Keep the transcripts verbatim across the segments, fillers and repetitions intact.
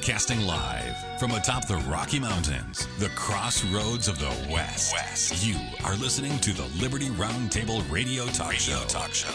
Broadcasting live from atop the Rocky Mountains, the crossroads of the West. West. You are listening to the Liberty Roundtable Radio Talk Radio Show. Talk Show.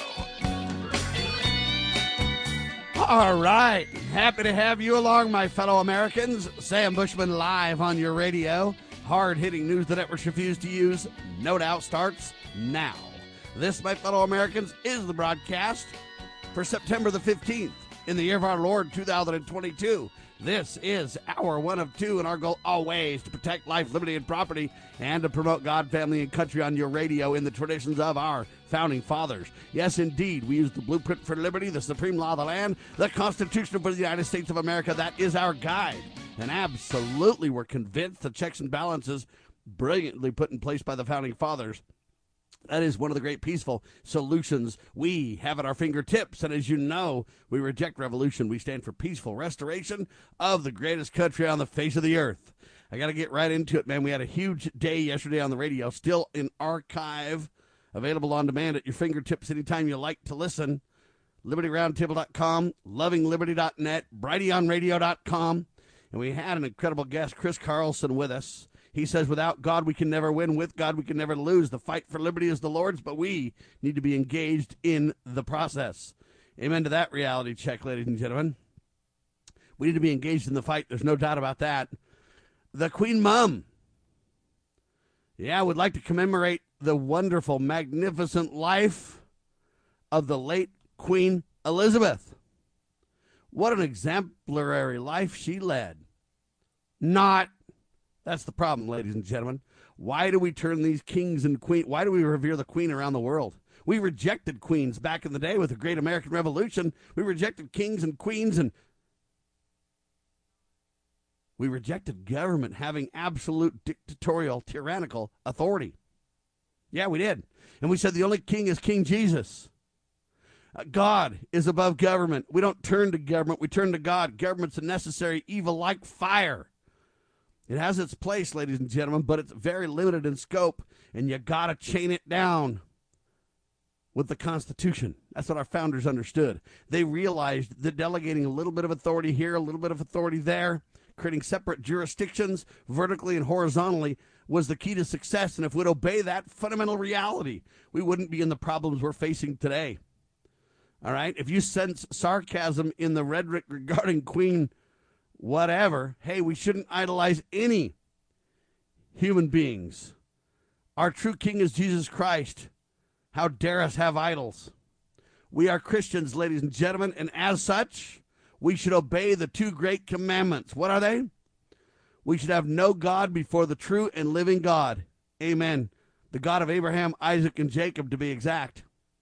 All right. Happy to have you along, my fellow Americans. Sam Bushman live on your radio. Hard-hitting news the networks refuse to use, no doubt, starts now. This, my fellow Americans, is the broadcast for September the fifteenth in the year of our Lord, two thousand twenty-two. This is hour one of two, and our goal always to protect life, liberty, and property, and to promote God, family, and country on your radio in the traditions of our founding fathers. Yes, indeed, we use the blueprint for liberty, the supreme law of the land, the Constitution of the United States of America. That is our guide. And absolutely, we're convinced the checks and balances brilliantly put in place by the founding fathers. That is one of the great peaceful solutions we have at our fingertips. And as you know, we reject revolution. We stand for peaceful restoration of the greatest country on the face of the earth. I got to get right into it, man. We had a huge day yesterday on the radio, still in archive, available on demand at your fingertips anytime you like to listen. liberty roundtable dot com, loving liberty dot net, brighteon radio dot com. And we had an incredible guest, Chris Carlson, with us. He says, without God, we can never win. With God, we can never lose. The fight for liberty is the Lord's, but we need to be engaged in the process. Amen to that reality check, ladies and gentlemen. We need to be engaged in the fight. There's no doubt about that. The Queen Mum. Yeah, I would like to commemorate the wonderful, magnificent life of the late Queen Elizabeth. What an exemplary life she led. Not That's the problem, ladies and gentlemen. Why do we turn these kings and queens? Why do we revere the queen around the world? We rejected queens back in the day with the Great American Revolution. We rejected kings and queens, and we rejected government having absolute dictatorial, tyrannical authority. Yeah, we did. And we said the only king is King Jesus. Uh, God is above government. We don't turn to government. We turn to God. Government's a necessary evil like fire. It has its place, ladies and gentlemen, but it's very limited in scope, and you got to chain it down with the Constitution. That's what our founders understood. They realized that delegating a little bit of authority here, a little bit of authority there, creating separate jurisdictions vertically and horizontally was the key to success, and if we'd obey that fundamental reality, we wouldn't be in the problems we're facing today. All right? If you sense sarcasm in the rhetoric regarding Queen whatever, hey, we shouldn't idolize any human beings. Our true king is Jesus Christ. How dare us have idols? We are Christians, ladies and gentlemen, and as such, we should obey the two great commandments. What are they? We should have no God before the true and living God. Amen. The God of Abraham, Isaac, and Jacob, to be exact.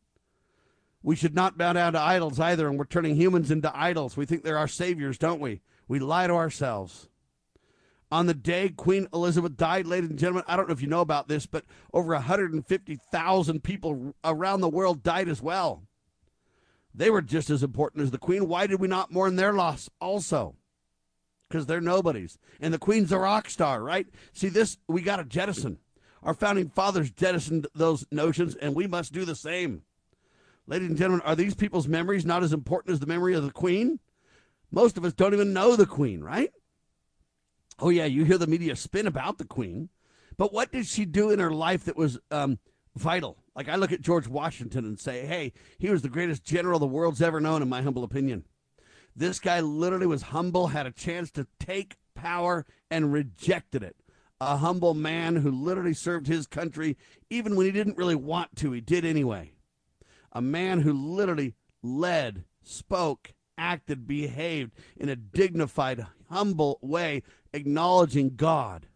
We should not bow down to idols either, and we're turning humans into idols. We think they're our saviors, don't we? We lie to ourselves. On the day Queen Elizabeth died, ladies and gentlemen, I don't know if you know about this, but over one hundred fifty thousand people around the world died as well. They were just as important as the Queen. Why did we not mourn their loss also? Because they're nobodies. And the Queen's a rock star, right? See, this, we got to jettison. Our founding fathers jettisoned those notions, and we must do the same. Ladies and gentlemen, are these people's memories not as important as the memory of the Queen? Most of us don't even know the Queen, right? Oh, yeah, you hear the media spin about the Queen. But what did she do in her life that was um, vital? Like, I look at George Washington and say, hey, he was the greatest general the world's ever known, in my humble opinion. This guy literally was humble, had a chance to take power, and rejected it. A humble man who literally served his country even when he didn't really want to. He did anyway. A man who literally led, spoke, acted, behaved in a dignified, humble way, acknowledging God.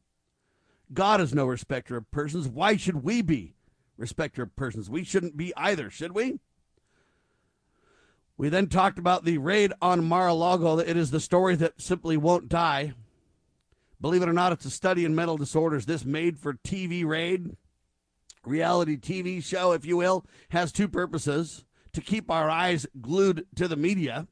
God is no respecter of persons. Why should we be respecter of persons? We shouldn't be either, should we? We then talked about the raid on Mar-a-Lago. It is the story that simply won't die. Believe it or not, it's a study in mental disorders. This made-for-T V raid, reality T V show, if you will, has two purposes: to keep our eyes glued to the media,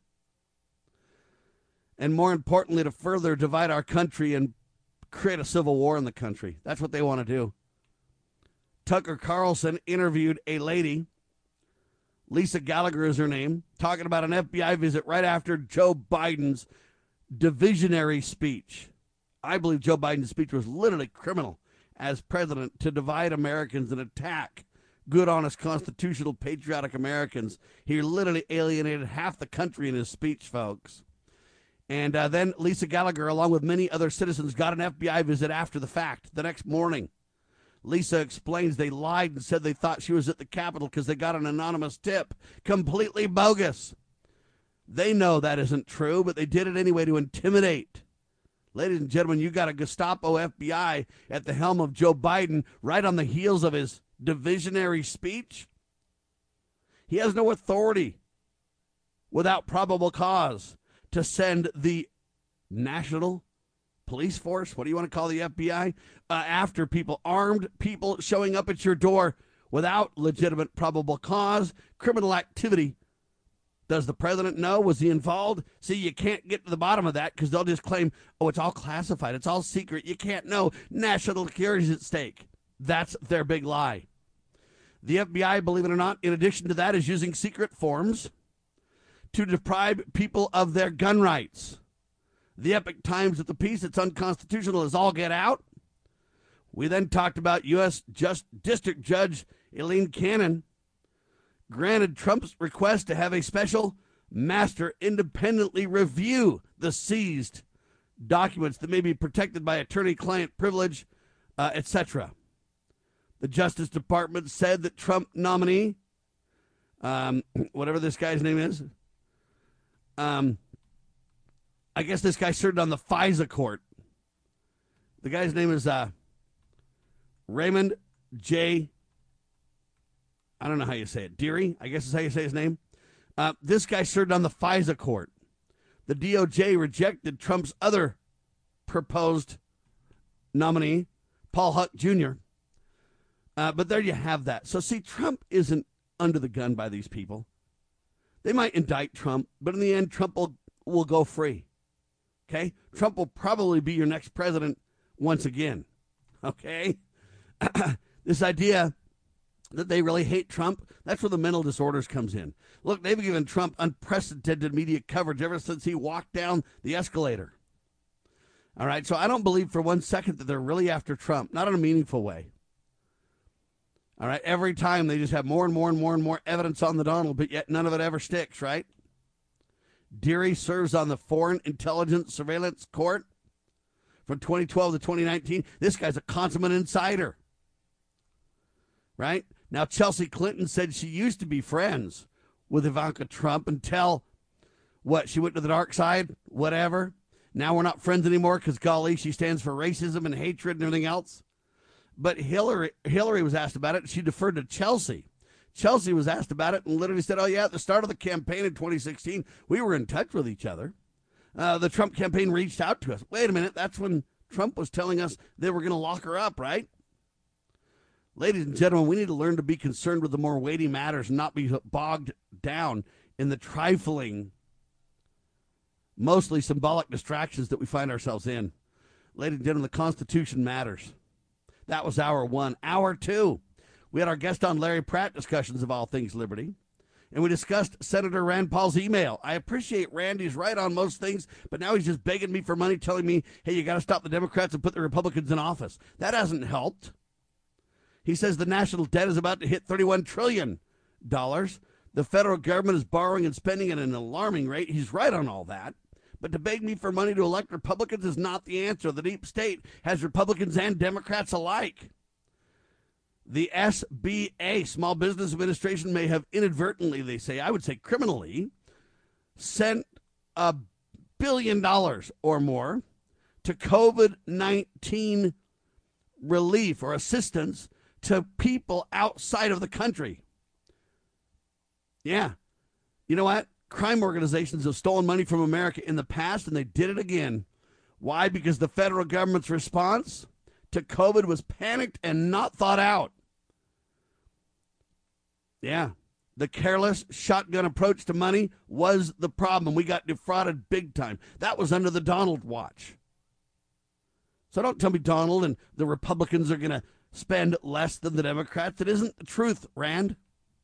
and more importantly, to further divide our country and create a civil war in the country. That's what they want to do. Tucker Carlson interviewed a lady, Lisa Gallagher is her name, talking about an F B I visit right after Joe Biden's divisionary speech. I believe Joe Biden's speech was literally criminal as president to divide Americans and attack good, honest, constitutional, patriotic Americans. He literally alienated half the country in his speech, folks. And uh, then Lisa Gallagher, along with many other citizens, got an F B I visit after the fact the next morning. Lisa explains they lied and said they thought she was at the Capitol because they got an anonymous tip. Completely bogus. They know that isn't true, but they did it anyway to intimidate. Ladies and gentlemen, you got a Gestapo F B I at the helm of Joe Biden right on the heels of his divisionary speech. He has no authority without probable cause to send the National Police Force, what do you want to call the F B I, uh, after people, armed people showing up at your door without legitimate probable cause, criminal activity. Does the president know? Was he involved? See, you can't get to the bottom of that because they'll just claim, oh, it's all classified. It's all secret. You can't know. National security is at stake. That's their big lie. The F B I, believe it or not, in addition to that, is using secret forms to deprive people of their gun rights. The Epic Times at the piece, it's unconstitutional as all get out. We then talked about U S Just District Judge Elaine Cannon granted Trump's request to have a special master independently review the seized documents that may be protected by attorney-client privilege, uh, et cetera. The Justice Department said that Trump nominee, um, whatever this guy's name is, um, I guess this guy served on the FISA court. The guy's name is uh, Raymond J. I don't know how you say it. Deary, I guess is how you say his name. Uh, this guy served on the FISA court. The D O J rejected Trump's other proposed nominee, Paul Huck Junior Uh, but there you have that. So, see, Trump isn't under the gun by these people. They might indict Trump, but in the end, Trump will, will go free. Okay? Trump will probably be your next president once again. Okay? This idea that they really hate Trump, that's where the mental disorders comes in. Look, they've given Trump unprecedented media coverage ever since he walked down the escalator. All right, so I don't believe for one second that they're really after Trump, not in a meaningful way. All right, every time they just have more and more and more and more evidence on the Donald, but yet none of it ever sticks, right? Deary serves on the Foreign Intelligence Surveillance Court from twenty twelve to twenty nineteen. This guy's a consummate insider, right? Now, Chelsea Clinton said she used to be friends with Ivanka Trump until, what, she went to the dark side, whatever. Now we're not friends anymore because, golly, she stands for racism and hatred and everything else. But Hillary Hillary was asked about it, and she deferred to Chelsea. Chelsea was asked about it and literally said, oh, yeah, at the start of the campaign in twenty sixteen, we were in touch with each other. Uh, the Trump campaign reached out to us. Wait a minute, that's when Trump was telling us they were going to lock her up, right? Ladies and gentlemen, we need to learn to be concerned with the more weighty matters and not be bogged down in the trifling, mostly symbolic distractions that we find ourselves in. Ladies and gentlemen, the Constitution matters. That was hour one. Hour two, we had our guest on, Larry Pratt, discussions of all things liberty. And we discussed Senator Rand Paul's email. I appreciate Randy's right on most things, but now he's just begging me for money, telling me, hey, you got to stop the Democrats and put the Republicans in office. That hasn't helped. He says the national debt is about to hit thirty-one trillion dollars. The federal government is borrowing and spending at an alarming rate. He's right on all that. But to beg me for money to elect Republicans is not the answer. The deep state has Republicans and Democrats alike. The S B A, Small Business Administration, may have inadvertently, they say, I would say criminally, sent a billion dollars or more to COVID nineteen relief or assistance to people outside of the country. Yeah. You know what? Crime organizations have stolen money from America in the past, and they did it again. Why? Because the federal government's response to COVID was panicked and not thought out. Yeah. The careless shotgun approach to money was the problem. We got defrauded big time. That was under the Donald watch. So don't tell me Donald and the Republicans are going to spend less than the Democrats. It isn't the truth, Rand.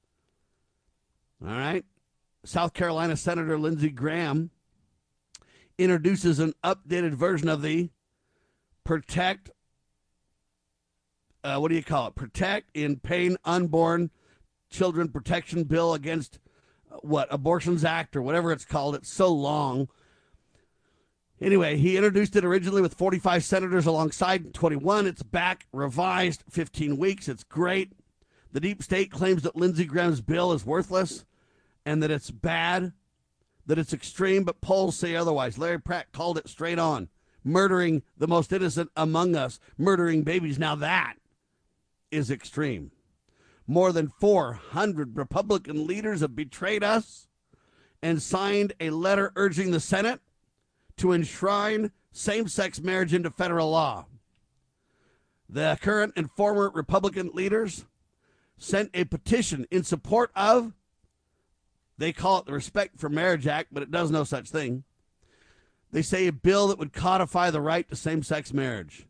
All right. South Carolina Senator Lindsey Graham introduces an updated version of the Protect, uh, what do you call it? Protect in Pain Unborn Children Protection Bill against, uh, what, Abortions Act or whatever it's called. It's so long. Anyway, he introduced it originally with forty-five senators alongside twenty-one. It's back, revised, fifteen weeks. It's great. The deep state claims that Lindsey Graham's bill is worthless and that it's bad, that it's extreme, but polls say otherwise. Larry Pratt called it straight on. Murdering the most innocent among us, murdering babies. Now that is extreme. More than four hundred Republican leaders have betrayed us and signed a letter urging the Senate to enshrine same-sex marriage into federal law. The current and former Republican leaders sent a petition in support of, they call it the Respect for Marriage Act, but it does no such thing. They say a bill that would codify the right to same-sex marriage.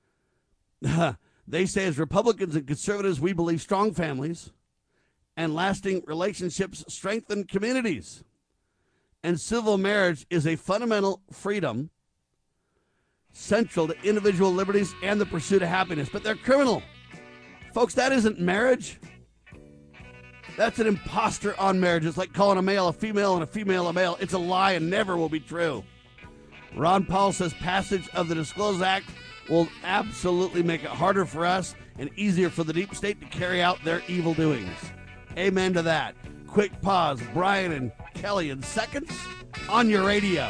They say as Republicans and conservatives, we believe strong families and lasting relationships strengthen communities. And civil marriage is a fundamental freedom central to individual liberties and the pursuit of happiness. But they're criminal. Folks, that isn't marriage. That's an imposter on marriage. It's like calling a male a female and a female a male. It's a lie and never will be true. Ron Paul says passage of the Disclose Act will absolutely make it harder for us and easier for the deep state to carry out their evil doings. Amen to that. Quick pause. Brian and Kelly in seconds on your radio.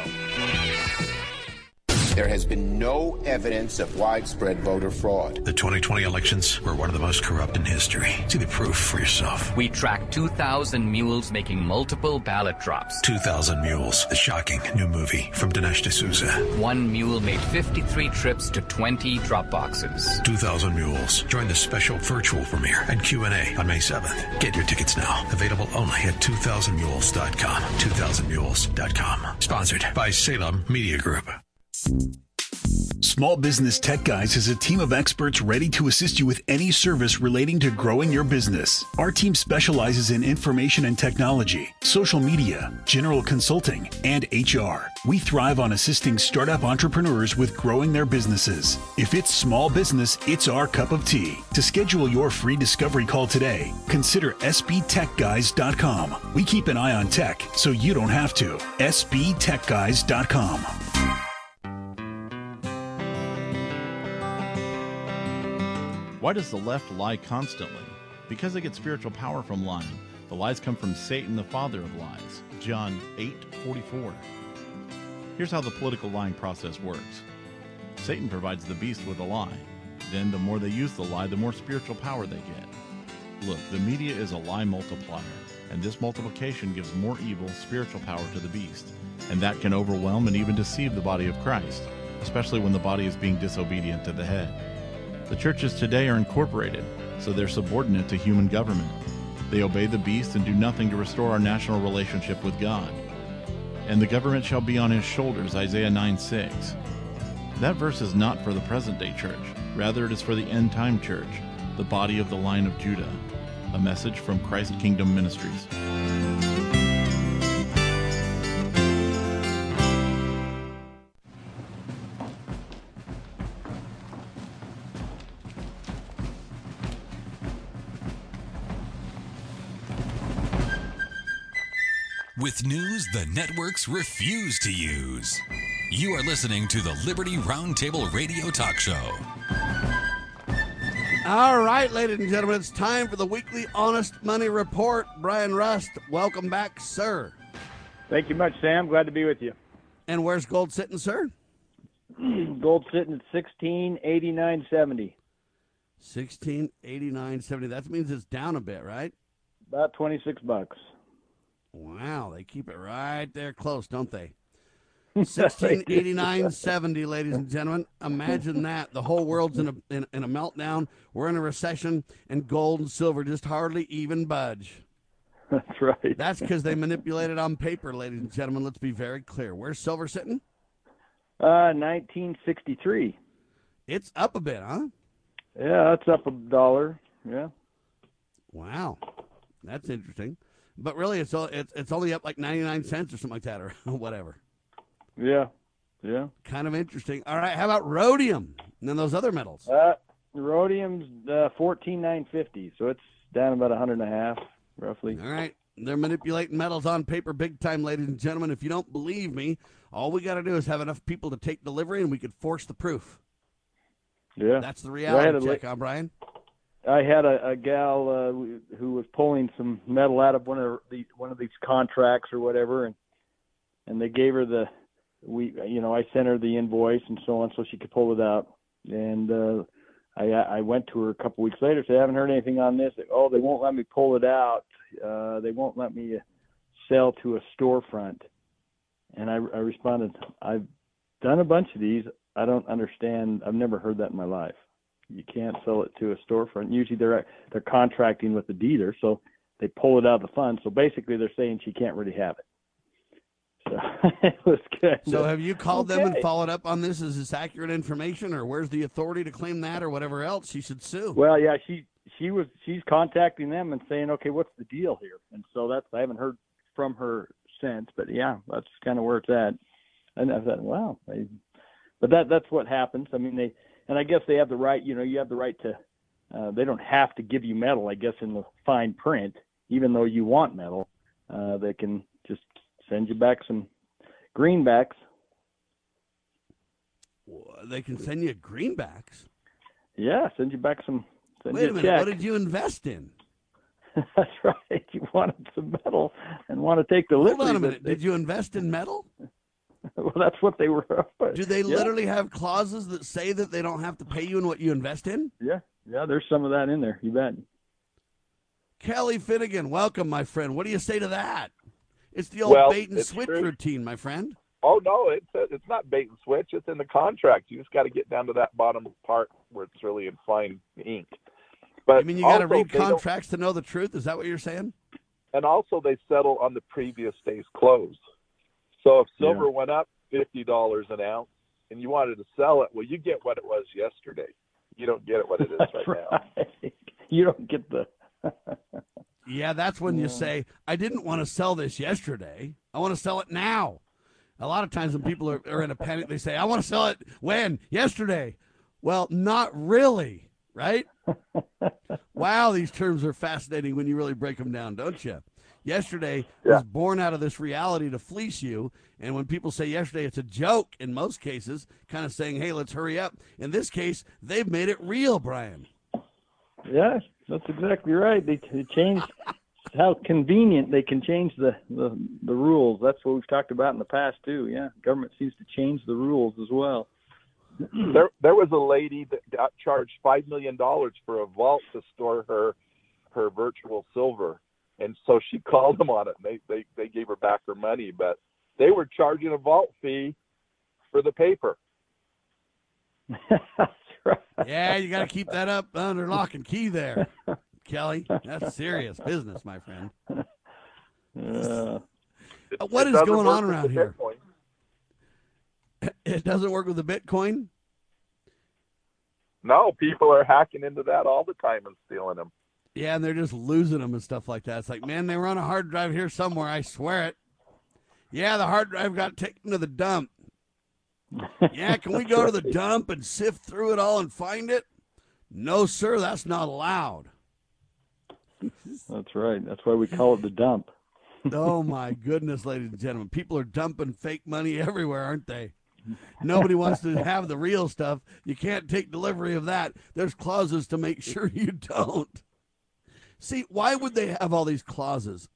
There has been no evidence of widespread voter fraud. The twenty twenty elections were one of the most corrupt in history. See the proof for yourself. We tracked two thousand mules making multiple ballot drops. two thousand Mules, the shocking new movie from Dinesh D'Souza. One mule made fifty-three trips to twenty drop boxes. two thousand Mules. Join the special virtual premiere and Q and A on May seventh. Get your tickets now. Available only at two thousand mules dot com. two thousand mules dot com. Sponsored by Salem Media Group. Small Business Tech Guys is a team of experts ready to assist you with any service relating to growing your business. Our team specializes in information and technology, social media, general consulting, and H R. We thrive on assisting startup entrepreneurs with growing their businesses. If it's small business, it's our cup of tea. To schedule your free discovery call today, consider S B tech guys dot com. We keep an eye on tech so you don't have to. S B tech guys dot com. Why does the left lie constantly? Because they get spiritual power from lying. The lies come from Satan, the father of lies. John eight forty-four. Here's how the political lying process works. Satan provides the beast with a lie. Then the more they use the lie, the more spiritual power they get. Look, the media is a lie multiplier, and this multiplication gives more evil spiritual power to the beast. And that can overwhelm and even deceive the body of Christ, especially when the body is being disobedient to the head. The churches today are incorporated, so they're subordinate to human government. They obey the beast and do nothing to restore our national relationship with God. And the government shall be on his shoulders, Isaiah nine six. That verse is not for the present-day church. Rather, it is for the end-time church, the body of the line of Judah. A message from Christ Kingdom Ministries. With news the networks refuse to use. You are listening to the Liberty Roundtable Radio Talk Show. All right, ladies and gentlemen, it's time for the weekly Honest Money Report. Brian Rust, welcome back, sir. Thank you much, Sam. Glad to be with you. And where's gold sitting, sir? Gold sitting at sixteen eighty-nine seventy. sixteen eighty-nine seventy. That means it's down a bit, right? About twenty-six bucks. Wow, they keep it right there close, don't they? sixteen eighty-nine seventy, ladies and gentlemen. Imagine that. The whole world's in a in, in a meltdown. We're in a recession, and gold and silver just hardly even budge. That's right. That's because they manipulated on paper, ladies and gentlemen. Let's be very clear. Where's silver sitting? Uh, nineteen sixty-three. It's up a bit, huh? Yeah, it's up a dollar. Yeah. Wow, that's interesting. But really, it's it's it's only up like ninety-nine cents or something like that, or whatever. Yeah. Yeah. Kind of interesting. All right, how about rhodium and then those other metals? Uh, rhodium's uh, fourteen nine fifty, so it's down about a hundred and a half, roughly. All right. They're manipulating metals on paper big time, ladies and gentlemen. If you don't believe me, all we got to do is have enough people to take delivery, and we could force the proof. Yeah. That's the reality check, li- huh, Brian? I had a, a gal uh, who was pulling some metal out of one of the one of these contracts or whatever, and and they gave her the we you know I sent her the invoice and so on so she could pull it out, and uh, I I went to her a couple weeks later, said I haven't heard anything on this. Oh, they won't let me pull it out. Uh, they won't let me sell to a storefront, and I, I responded, I've done a bunch of these. I don't understand. I've never heard that in my life. You can't sell it to a storefront. Usually they're they're contracting with the dealer, so they pull it out of the fund. So basically they're saying she can't really have it. So it was good. So have you called okay. them and followed up on this? Is this accurate information, or where's the authority to claim that, or whatever else she should sue? Well, yeah, she she was she's contacting them and saying, okay, what's the deal here? And so that's I haven't heard from her since, but yeah, that's kind of where it's at. And I thought, wow, I, but that that's what happens. I mean, they and I guess they have the right. You know, you have the right to. Uh, they don't have to give you metal, I guess, in the fine print, even though you want metal. Uh, they can just send you back some greenbacks. They can send you greenbacks? Yeah, send you back some. Send Wait you a minute, check. what did you invest in? That's right. You wanted some metal and want to take delivery. Hold on a minute. They, did you invest in metal? Well, that's what they were. Do they yeah. literally have clauses that say that they don't have to pay you in what you invest in? Yeah, yeah. There's some of that in there. You bet. Kelly Finnegan, welcome, my friend. What do you say to that? It's the old well, bait and switch true. routine, my friend. Oh, no, it's a, it's not bait and switch. It's in the contract. You just got to get down to that bottom part where it's really in fine ink. But I mean, you got to also, read they don't- contracts to know the truth? Is that what you're saying? And also, they settle on the previous day's close. So if silver Yeah. went up fifty dollars an ounce and you wanted to sell it, well, you get what it was yesterday. You don't get it what it is right, right now. You don't get the. Yeah, that's when you say, I didn't want to sell this yesterday. I want to sell it now. A lot of times when people are, are in a panic, they say, I want to sell it when? Yesterday. Well, not really, right? Wow, these terms are fascinating when you really break them down, don't you? Yesterday Yeah. was born out of this reality to fleece you. And when people say yesterday, it's a joke in most cases, kind of saying, hey, let's hurry up. In this case, they've made it real, Brian. Yeah, that's exactly right. They, they changed how convenient they can change the, the the rules. That's what we've talked about in the past too. Yeah, government seems to change the rules as well. There, there was a lady that got charged five million dollars for a vault to store her her virtual silver. And so she called them on it, and they, they, they gave her back her money. But they were charging a vault fee for the paper. That's right. Yeah, you got to keep that up under lock and key there, Kelly. That's serious business, my friend. Uh, Uh, what It is doesn't going work on with around the here? Bitcoin. It doesn't work with the Bitcoin? No, people are hacking into that all the time and stealing them. Yeah, and they're just losing them and stuff like that. It's like, man, they were on a hard drive here somewhere. I swear it. Yeah, the hard drive got taken to the dump. Yeah, can we go to the dump and sift through it all and find it? No, sir, that's not allowed. That's right. That's why we call it the dump. Oh, my goodness, ladies and gentlemen. People are dumping fake money everywhere, aren't they? Nobody wants to have the real stuff. You can't take delivery of that. There's clauses to make sure you don't. See, why would they have all these clauses?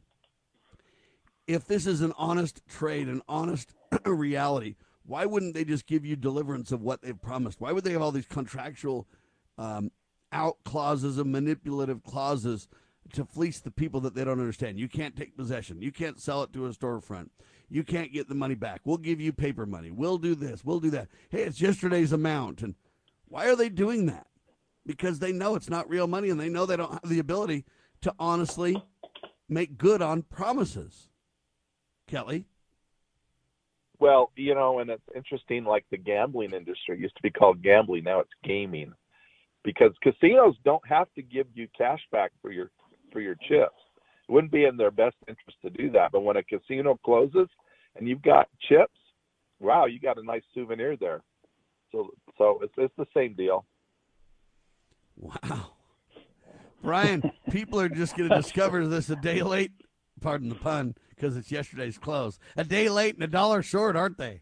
If this is an honest trade, an honest reality, why wouldn't they just give you deliverance of what they've promised? Why would they have all these contractual um, out clauses and manipulative clauses to fleece the people that they don't understand? You can't take possession. You can't sell it to a storefront. You can't get the money back. We'll give you paper money. We'll do this. We'll do that. Hey, it's yesterday's amount. And why are they doing that? Because they know it's not real money, and they know they don't have the ability to honestly make good on promises. Kelly? Well, you know, and it's interesting, like the gambling industry used to be called gambling. Now it's gaming, because casinos don't have to give you cash back for your for your chips. It wouldn't be in their best interest to do that. But when a casino closes and you've got chips, wow, you got a nice souvenir there. So, so it's it's the same deal. Wow. Brian, people are just going to discover this a day late, pardon the pun, because it's yesterday's close. A day late and a dollar short, aren't they?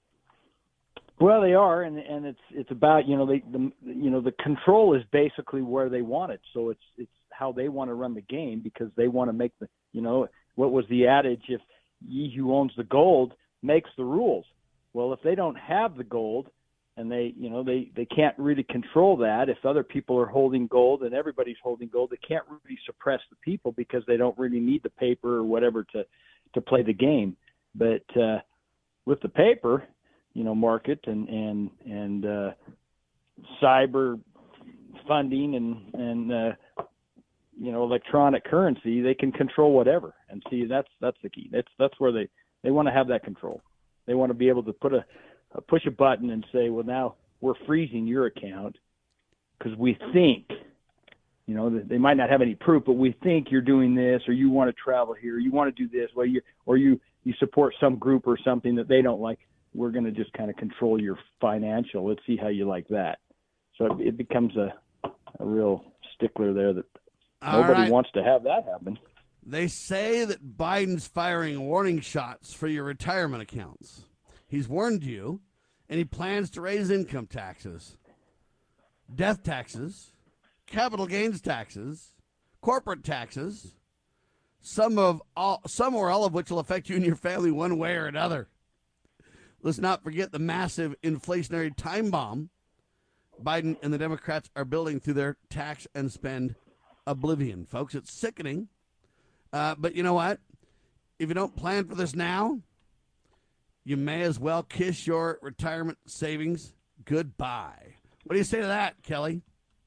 Well, they are, and and it's it's about you know they the you know the control is basically where they want it. So it's it's how they want to run the game because they want to make the you know what was the adage, if ye who owns the gold makes the rules. Well, if they don't have the gold and they you know they they can't really control that, if other people are holding gold and everybody's holding gold, they can't really suppress the people because they don't really need the paper or whatever to to play the game. But uh, with the paper, you know, market and and and uh, cyber funding and and uh, you know electronic currency, they can control whatever. And see, that's that's the key. That's that's where they, they want to have that control. They want to be able to put a, a push a button and say, well, now we're freezing your account because we think, you know, they might not have any proof, but we think you're doing this, or you want to travel here, or you want to do this, well, you or you you support some group or something that they don't like. We're going to just kind of control your financial. Let's see how you like that. So it, it becomes a, a real stickler there that All nobody right. wants to have that happen. They say that Biden's firing warning shots for your retirement accounts. He's warned you, and he plans to raise income taxes, death taxes, capital gains taxes, corporate taxes, some of all, some or all of which will affect you and your family one way or another. Let's not forget the massive inflationary time bomb Biden and the Democrats are building through their tax and spend oblivion, folks. It's sickening. Uh, but you know what? If you don't plan for this now, you may as well kiss your retirement savings goodbye. What do you say to that, Kelly?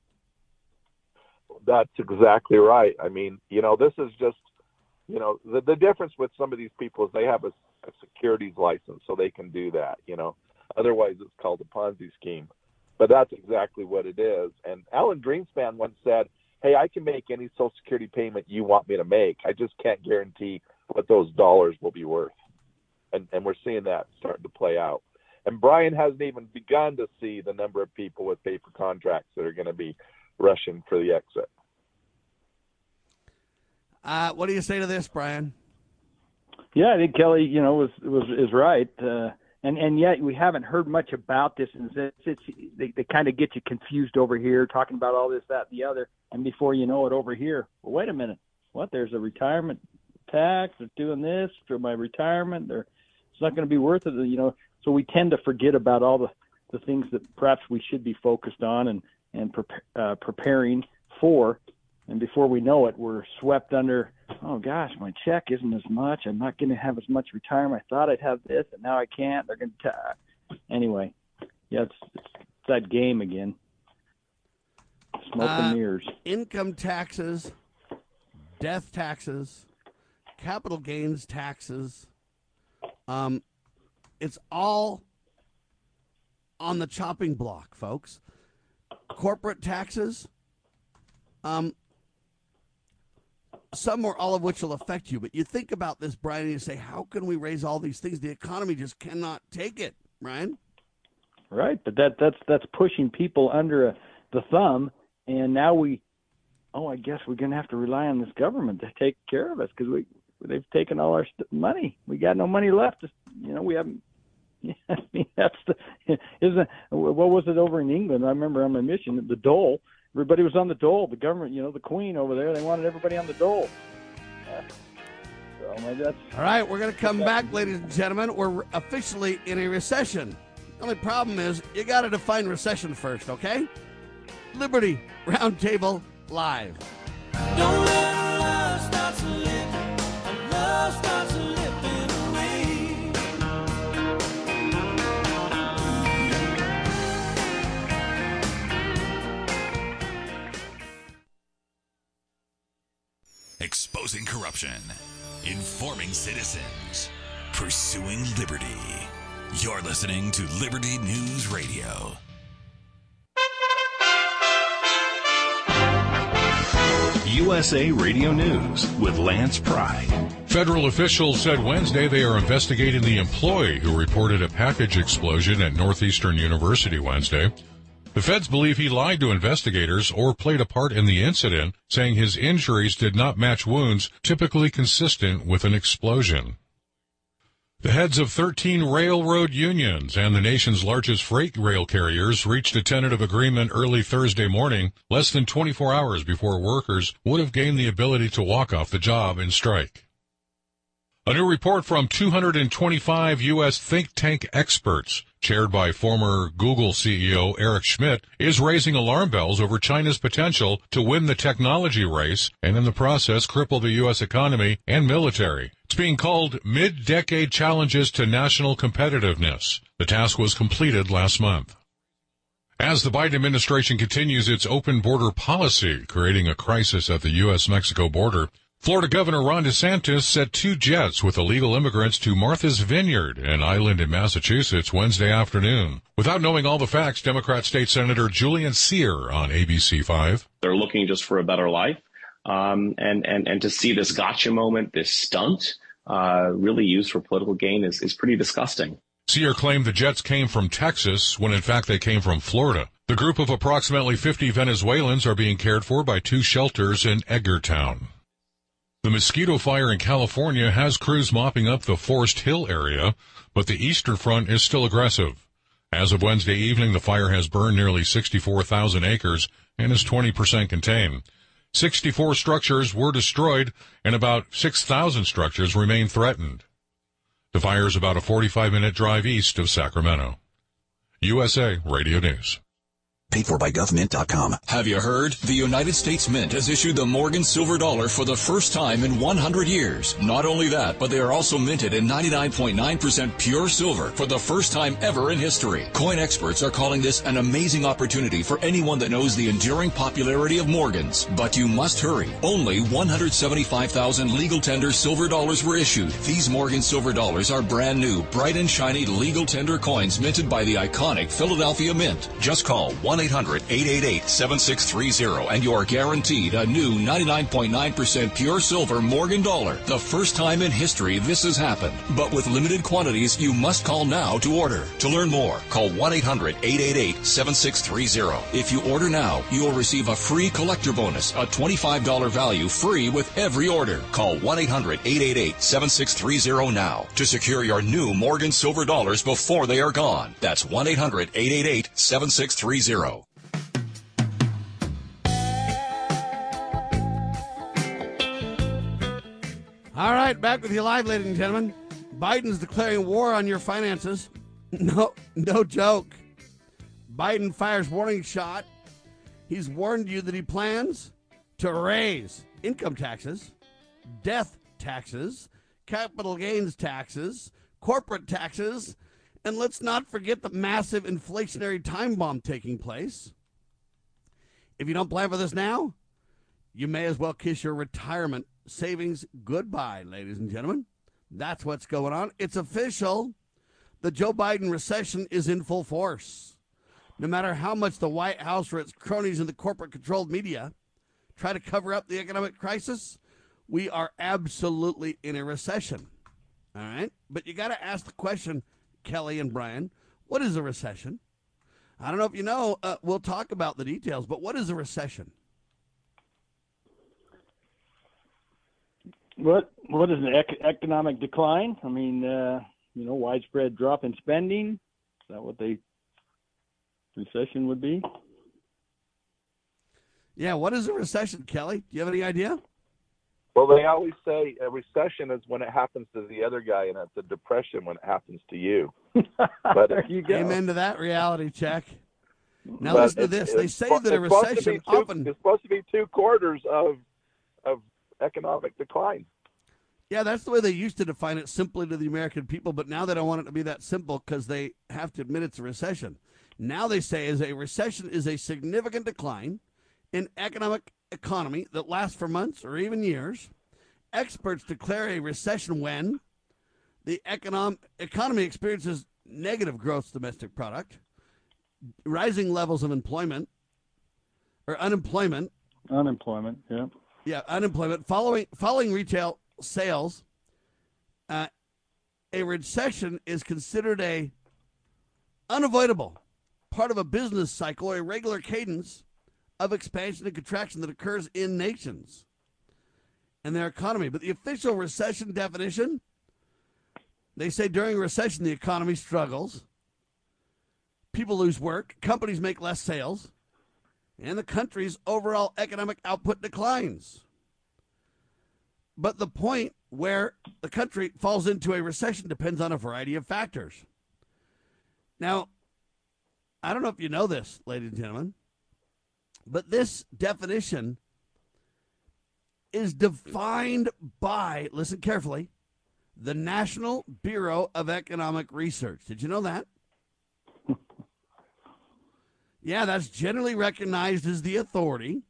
That's exactly right. I mean, you know, this is just, you know, the, the difference with some of these people is they have a, a securities license, so they can do that, you know. Otherwise, it's called a Ponzi scheme. But that's exactly what it is. And Alan Greenspan once said, hey, I can make any Social Security payment you want me to make. I just can't guarantee what those dollars will be worth. And, and we're seeing that starting to play out. And Brian hasn't even begun to see the number of people with paper contracts that are going to be rushing for the exit. Uh, what do you say to this, Brian? Yeah, I think Kelly, you know, was was is right. Uh, and and yet we haven't heard much about this. And it's, it's, they they kind of get you confused over here, talking about all this, that, and the other. And before you know it, over here, well, wait a minute, what? There's a retirement tax. They're doing this for my retirement. They're, it's not going to be worth it, you know. So we tend to forget about all the, the things that perhaps we should be focused on and and pre- uh, preparing for. And before we know it, we're swept under, oh, gosh, my check isn't as much. I'm not going to have as much retirement. I thought I'd have this, and now I can't. They're going to ta-. Anyway, yeah, it's, it's that game again. Smoke and Uh, mirrors. Income taxes, death taxes, capital gains taxes. Um, it's all on the chopping block, folks. Corporate taxes, um, some or all of which will affect you. But you think about this, Brian, and you say, how can we raise all these things? The economy just cannot take it, Brian. Right, but that that's that's pushing people under a, the thumb, and now we, oh, I guess we're going to have to rely on this government to take care of us because we they've taken all our st- money. We got no money left. To, you know, we haven't. I mean, that's the isn't what was it over in England? I remember on my mission, the dole. Everybody was on the dole. The government, you know, the Queen over there, they wanted everybody on the dole. Yeah. So maybe that's All right, we're going to come back, ladies and gentlemen. We're officially in a recession. The only problem is you got to define recession first, okay? Liberty Roundtable Live. Don't let our love start slipping. Our love starts slipping away. Exposing corruption, informing citizens, pursuing liberty. You're listening to Liberty News Radio. U S A Radio News with Lance Pry. Federal officials said Wednesday they are investigating the employee who reported a package explosion at Northeastern University Wednesday. The feds believe he lied to investigators or played a part in the incident, saying his injuries did not match wounds typically consistent with an explosion. The heads of thirteen railroad unions and the nation's largest freight rail carriers reached a tentative agreement early Thursday morning, less than twenty-four hours before workers would have gained the ability to walk off the job and strike. A new report from two hundred twenty-five U S think tank experts, chaired by former Google C E O Eric Schmidt, is raising alarm bells over China's potential to win the technology race and in the process cripple the U S economy and military. It's being called Mid-Decade Challenges to National Competitiveness. The task was completed last month. As the Biden administration continues its open border policy, creating a crisis at the U S Mexico border, Florida Governor Ron DeSantis sent two jets with illegal immigrants to Martha's Vineyard, an island in Massachusetts, Wednesday afternoon. Without knowing all the facts, Democrat State Senator Julian Sear on A B C five. They're looking just for a better life. Um, and, and, and to see this gotcha moment, this stunt, uh, really used for political gain is, is pretty disgusting. Sear claimed the jets came from Texas when in fact they came from Florida. The group of approximately fifty Venezuelans are being cared for by two shelters in Edgartown. The mosquito fire in California has crews mopping up the Forest Hill area, but the eastern front is still aggressive. As of Wednesday evening, the fire has burned nearly sixty-four thousand acres and is twenty percent contained. sixty-four structures were destroyed, and about six thousand structures remain threatened. The fire is about a forty-five minute drive east of Sacramento. U S A Radio News. Paid for by gov mint dot com. Have you heard? The United States Mint has issued the Morgan Silver Dollar for the first time in one hundred years. Not only that, but they are also minted in ninety-nine point nine percent pure silver for the first time ever in history. Coin experts are calling this an amazing opportunity for anyone that knows the enduring popularity of Morgans. But you must hurry. Only one hundred seventy-five thousand legal tender silver dollars were issued. These Morgan Silver Dollars are brand new, bright and shiny legal tender coins minted by the iconic Philadelphia Mint. Just call one eight hundred eight eight eight seven six three zero and you're guaranteed a new ninety-nine point nine percent pure silver Morgan dollar. The first time in history this has happened. But with limited quantities, you must call now to order. To learn more, call one eight hundred eight eight eight seven six three zero. If you order now, you will receive a free collector bonus, a twenty-five dollars value free with every order. Call one eight hundred eight eight eight seven six three zero now to secure your new Morgan Silver Dollars before they are gone. That's one eight hundred eight eight eight seven six three zero. All right, back with you live, ladies and gentlemen. Biden's declaring war on your finances. No, no joke. Biden fires warning shot. He's warned you that he plans to raise income taxes, death taxes, capital gains taxes, corporate taxes, and let's not forget the massive inflationary time bomb taking place. If you don't plan for this now, you may as well kiss your retirement savings goodbye, ladies and gentlemen. That's what's going on. It's official. The Joe Biden recession is in full force. No matter how much the White House or its cronies in the corporate-controlled media try to cover up the economic crisis, we are absolutely in a recession. All right? But you got to ask the question, Kelly and Brian, what is a recession? I don't know if you know. Uh, we'll talk about the details, but what is a recession? What what is an ec- economic decline? I mean, uh, you know, widespread drop in spending. Is that what the recession would be? Yeah, what is a recession, Kelly? Do you have any idea? Well, they always say a recession is when it happens to the other guy, and it's a depression when it happens to you. But there you go. Amen to that reality check. Now but listen to this. They say that a it's supposed to recession be two, often... It's supposed to be two quarters of of economic decline. Yeah, that's the way they used to define it simply to the American people, but now they don't want it to be that simple because they have to admit it's a recession. Now they say is a recession is a significant decline in economic economy that lasts for months or even years. Experts declare a recession when the econom- economy experiences negative gross domestic product, rising levels of employment or unemployment. Unemployment, yeah. Yeah, unemployment. Following following retail sales, uh, a recession is considered a unavoidable part of a business cycle or a regular cadence of expansion and contraction that occurs in nations and their economy. But the official recession definition, they say during a recession, the economy struggles, people lose work, companies make less sales, and the country's overall economic output declines. But the point where the country falls into a recession depends on a variety of factors. Now, I don't know if you know this, ladies and gentlemen, but this definition is defined by, listen carefully, the National Bureau of Economic Research. Did you know that? Yeah, that's generally recognized as the authority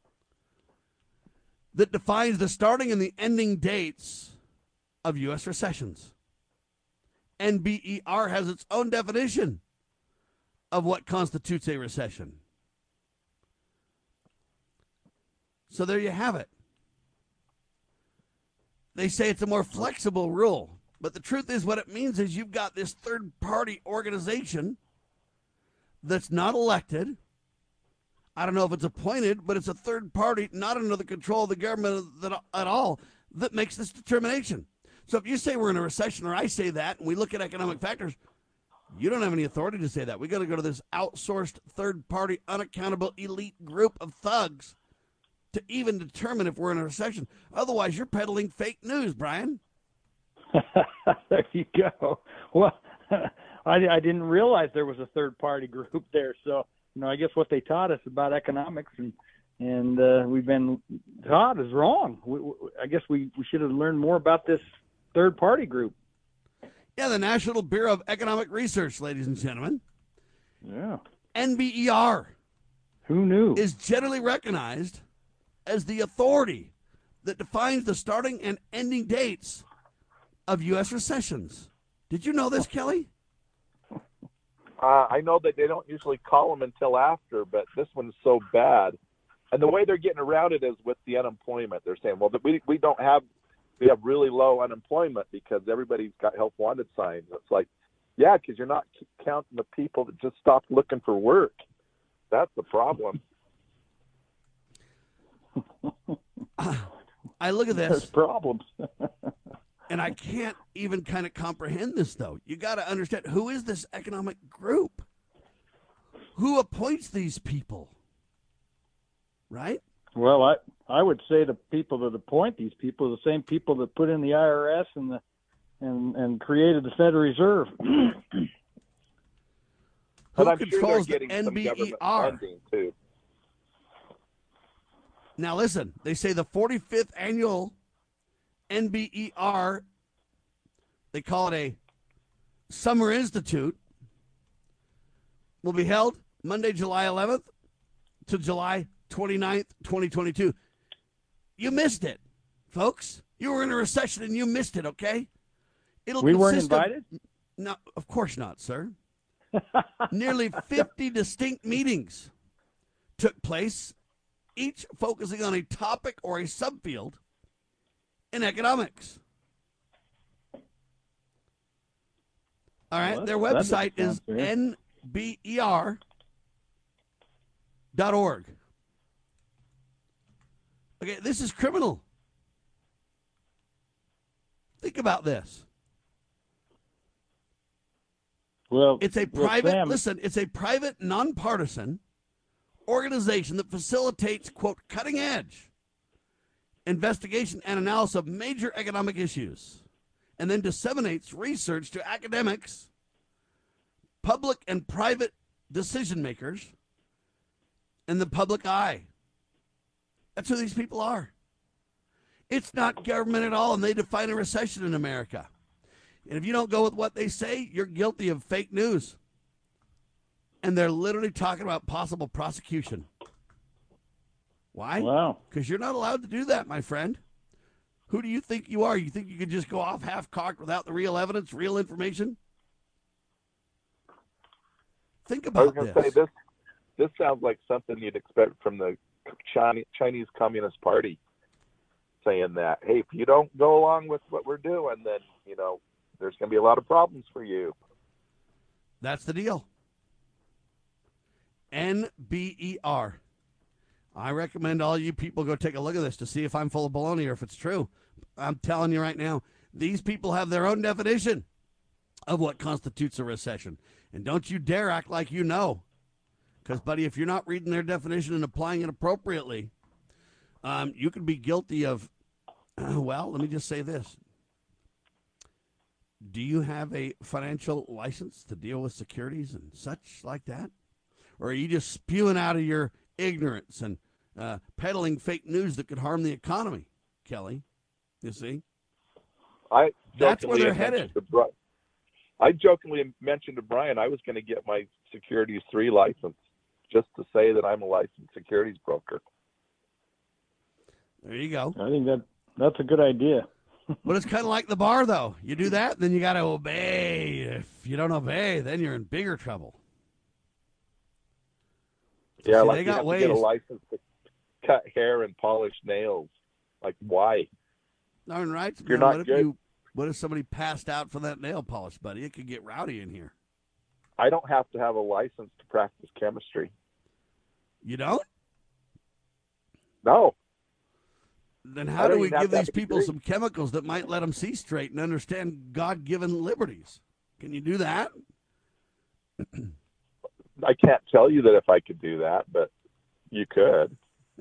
that defines the starting and the ending dates of U S recessions. N B E R has its own definition of what constitutes a recession. So there you have it. They say it's a more flexible rule, but the truth is what it means is you've got this third-party organization that's not elected. I don't know if it's appointed, but it's a third party, not under the control of the government at all, that makes this determination. So if you say we're in a recession, or I say that, and we look at economic factors, you don't have any authority to say that. We got to go to this outsourced, third-party, unaccountable elite group of thugs to even determine if we're in a recession. Otherwise, you're peddling fake news, Brian. There you go. Well, I, I didn't realize there was a third-party group there. So, you know, I guess what they taught us about economics and and uh, we've been taught is wrong. We, we, I guess we, we should have learned more about this third-party group. Yeah, the National Bureau of Economic Research, ladies and gentlemen. Yeah. N B E R. Who knew? Is generally recognized as the authority that defines the starting and ending dates of U S recessions. Did you know this, Kelly? Uh, I know that they don't usually call them until after, but this one's so bad. And the way they're getting around it is with the unemployment. They're saying, well, we we don't have we have really low unemployment because everybody's got help wanted signs. It's like, yeah, because you're not counting the people that just stopped looking for work. That's the problem. I look at this. There's problems. And I can't even kind of comprehend this, though. You got to understand, who is this economic group? Who appoints these people? Right? Well, I I would say the people that appoint these people are the same people that put in the I R S and the and and created the Federal Reserve. But Who I'm sure they're controls the getting some N B E government R? funding too. Now, listen, they say the forty-fifth annual N B E R, they call it a Summer Institute, will be held Monday, July eleventh to July twenty-ninth, twenty twenty-two. You missed it, folks. You were in a recession and you missed it, okay? It'll we weren't consist of- invited? No, of course not, sir. Nearly fifty distinct meetings took place, each focusing on a topic or a subfield in economics. All right, Well, their that website doesn't is sound fair. N B E R dot org. Okay, this is criminal. Think about this. Well, It's a well, private, Sam, listen, it's a private, nonpartisan organization that facilitates, quote, cutting edge investigation and analysis of major economic issues, and then disseminates research to academics, public and private decision makers, and the public eye. That's who these people are. It's not government at all, and they define a recession in America. And if you don't go with what they say, you're guilty of fake news. And they're literally talking about possible prosecution. Why? Wow. Because you're not allowed to do that, my friend. Who do you think you are? You think you could just go off half-cocked without the real evidence, real information? Think I was about going this. to say this. This sounds like something you'd expect from the Chinese Chinese Communist Party. saying that, hey, if you don't go along with what we're doing, then, you know, there's going to be a lot of problems for you. That's the deal. N B E R. I recommend all you people go take a look at this to see if I'm full of baloney or if it's true. I'm telling you right now, these people have their own definition of what constitutes a recession. And don't you dare act like you know. Because, buddy, if you're not reading their definition and applying it appropriately, um, you could be guilty of, uh, well, let me just say this. Do you have a financial license to deal with securities and such like that? Or are you just spewing out of your ignorance and uh, peddling fake news that could harm the economy, Kelly? You see? I That's where they're mentioned headed. to Bri- I jokingly mentioned to Brian I was going to get my Securities three license just to say that I'm a licensed securities broker. There you go. I think that that's a good idea. But it's kind of like the bar, though. You do that, then you got to obey. If you don't obey, then you're in bigger trouble. Yeah, See, like they you got have ways. to get a license to cut hair and polish nails. Like, why? Darn right. You're man. not what if good. you? What if somebody passed out from that nail polish, buddy? It could get rowdy in here. I don't have to have a license to practice chemistry. You don't? No. Then I how do don't we even have give to have these a people degree. some chemicals that might let them see straight and understand God-given liberties? Can you do that? I can't tell you that if I could do that, but you could.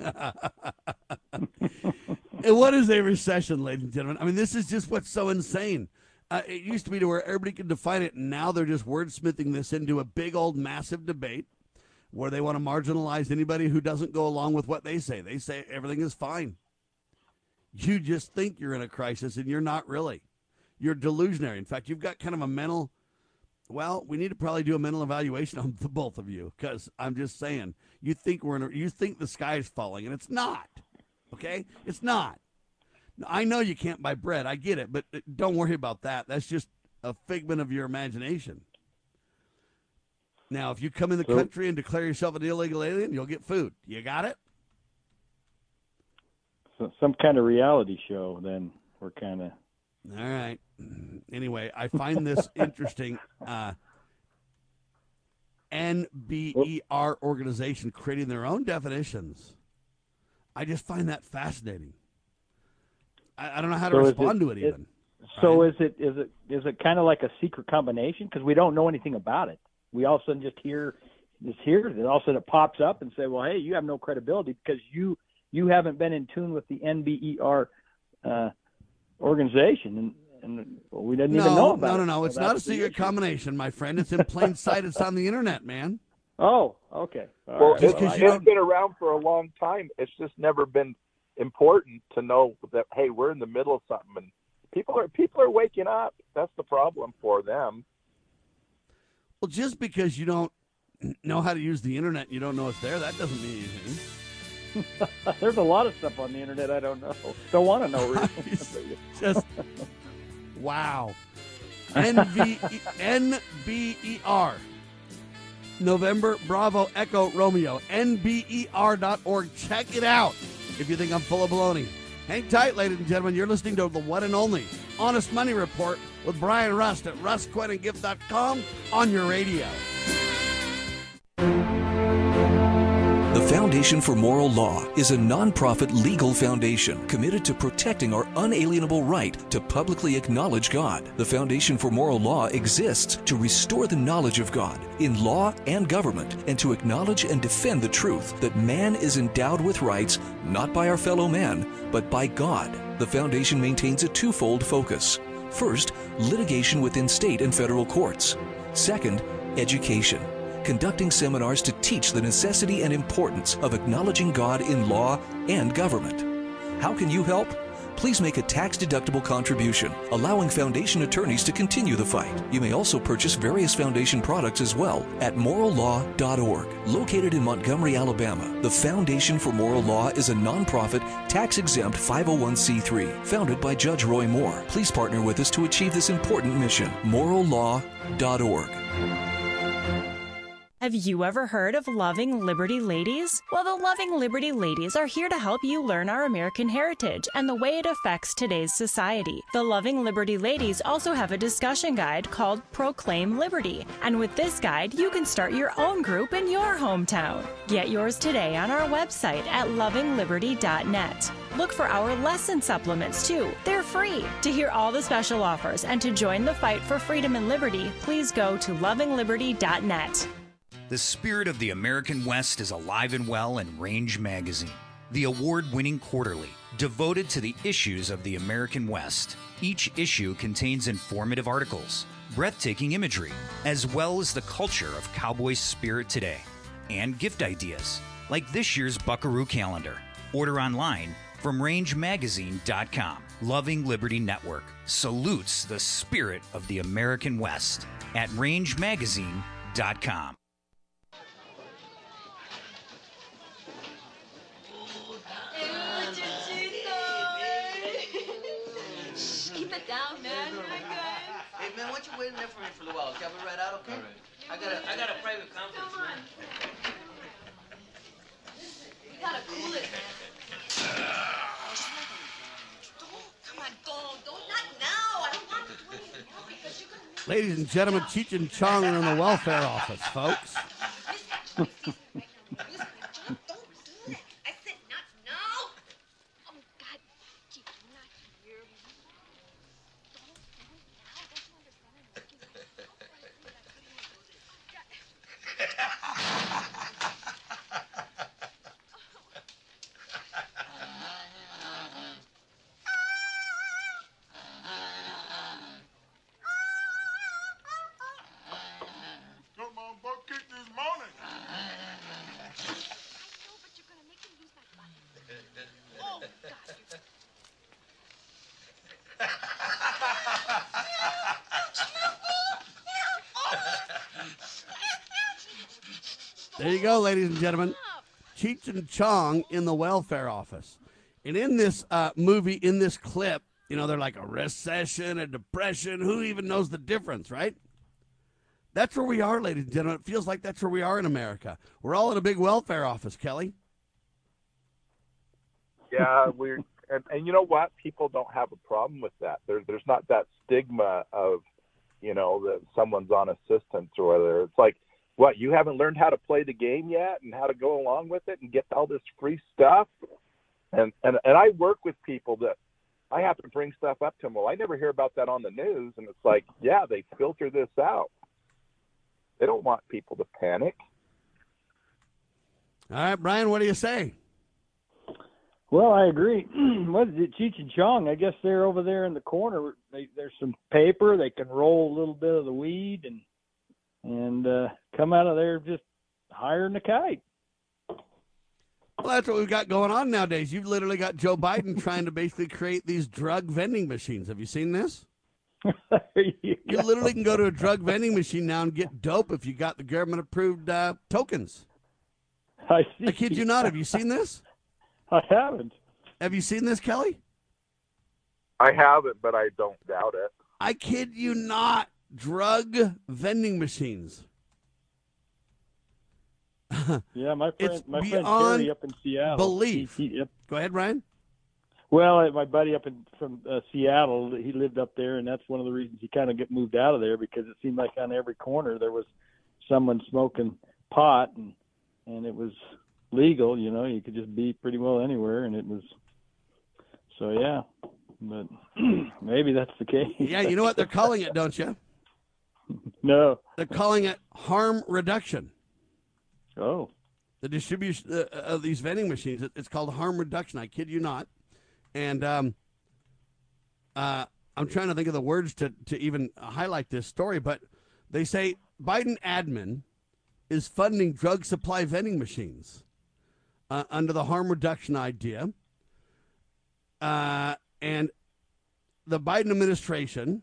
And what is a recession, ladies and gentlemen? I mean, this is just what's so insane. Uh, it used to be to where everybody could define it, and now they're just wordsmithing this into a big old massive debate where they want to marginalize anybody who doesn't go along with what they say. They say everything is fine. You just think you're in a crisis, and you're not really. You're delusionary. In fact, you've got kind of a mental, well, we need to probably do a mental evaluation on the both of you, because I'm just saying, you think we're in a, you think the sky is falling, and it's not. Okay? It's not. I know you can't buy bread. I get it, but don't worry about that. That's just a figment of your imagination. Now, if you come in the So- country and declare yourself an illegal alien, you'll get food. You got it? So some kind of reality show, then we're kind of. All right. Anyway, I find this interesting. Uh, N B E R organization creating their own definitions. I just find that fascinating. I, I don't know how to So is respond it- to it it- even. So is it is it is it kind of like a secret combination because we don't know anything about it? We all of a sudden just hear this here, and all of a sudden it pops up and say, "Well, hey, you have no credibility because you you haven't been in tune with the N B E R uh, organization, and, and we didn't no, even know about no, it." no, no. So It's not a that's the secret issue. combination, my friend. It's in plain sight. It's on the internet, man. Oh, okay. All Well, right. it's, because I- you it's don't- been around for a long time. It's just never been important to know that, hey, we're in the middle of something, and people are people are waking up. That's the problem for them. Well, just because you don't know how to use the internet and you don't know it's there, that doesn't mean anything. There's a lot of stuff on the internet I don't know. Don't want to know. Really. Just wow. N V E N B E R. November Bravo Echo Romeo. N B E R dot org. Check it out if you think I'm full of baloney. Hang tight, ladies and gentlemen. You're listening to the one and only Honest Money Report with Brian Rust at russ quinn and gift dot com on your radio. The Foundation for Moral Law is a nonprofit legal foundation committed to protecting our unalienable right to publicly acknowledge God. The Foundation for Moral Law exists to restore the knowledge of God in law and government and to acknowledge and defend the truth that man is endowed with rights not by our fellow man, but by God. The foundation maintains a twofold focus. First, litigation within state and federal courts. Second, education. Conducting seminars to teach the necessity and importance of acknowledging God in law and government. How can you help? Please make a tax-deductible contribution, allowing foundation attorneys to continue the fight. You may also purchase various foundation products as well at moral law dot org. Located in Montgomery, Alabama, the Foundation for Moral Law is a nonprofit, tax-exempt five oh one c three, founded by Judge Roy Moore. Please partner with us to achieve this important mission. moral law dot org. Have you ever heard of Loving Liberty Ladies? Well, the Loving Liberty Ladies are here to help you learn our American heritage and the way it affects today's society. The Loving Liberty Ladies also have a discussion guide called Proclaim Liberty. And with this guide, you can start your own group in your hometown. Get yours today on our website at loving liberty dot net. Look for our lesson supplements, too. They're free. To hear all the special offers and to join the fight for freedom and liberty, please go to loving liberty dot net. The spirit of the American West is alive and well in Range Magazine, the award-winning quarterly devoted to the issues of the American West. Each issue contains informative articles, breathtaking imagery, as well as the culture of cowboy spirit today, and gift ideas, like this year's Buckaroo calendar. Order online from range magazine dot com. Loving Liberty Network salutes the spirit of the American West at range magazine dot com. Keep it down, man. Hey, man, why don't you wait in there for me for a little while? Okay, I'll be right out, okay? All right. I got a, I got a private conference, man. You gotta cool it, man. Come on, don't, don't, not now. I don't want to do anything now because you're gonna... Ladies and gentlemen, Cheech and Chong are in the welfare office, folks. There you go, ladies and gentlemen. Cheech and Chong in the welfare office. And in this uh, movie, in this clip, you know, they're like a recession, a depression. Who even knows the difference, right? That's where we are, ladies and gentlemen. It feels like that's where we are in America. We're all in a big welfare office, Kelly. Yeah, we're and, and you know what? People don't have a problem with that. There, there's not that stigma of, you know, that someone's on assistance or whether it's like, what, you haven't learned how to play the game yet and how to go along with it and get all this free stuff? And and, and I work with people that I have to bring stuff up to them. Well, I never hear about that on the news. And it's like, yeah, they filter this out. They don't want people to panic. All right, Brian, what do you say? Well, I agree. What is it, Cheech and Chong? I guess they're over there in the corner. They, there's some paper. They can roll a little bit of the weed and and uh, come out of there just higher than a kite. Well, that's what we've got going on nowadays. You've literally got Joe Biden trying to basically create these drug vending machines. Have you seen this? you, you literally can go to a drug vending machine now and get dope if you got the government-approved uh, tokens. I see. I kid you not. Have you seen this? I haven't. Have you seen this, Kelly? I haven't, but I don't doubt it. I kid you not. Drug vending machines. Yeah, my friend, it's my friend beyond Terry up in Seattle. belief. He, he, yep. Go ahead, Ryan. Well, my buddy up in from uh, Seattle, he lived up there, and that's one of the reasons he kind of get moved out of there because it seemed like on every corner there was someone smoking pot, and and it was legal. You know, you could just be pretty well anywhere, and it was. So yeah, but maybe that's the case. Yeah, you know what they're calling it, don't you? No. They're calling it harm reduction. Oh. The distribution uh, of these vending machines, it's called harm reduction. I kid you not. And um, uh, I'm trying to think of the words to, to even highlight this story, but they say Biden admin is funding drug supply vending machines uh, under the harm reduction idea. Uh, and the Biden administration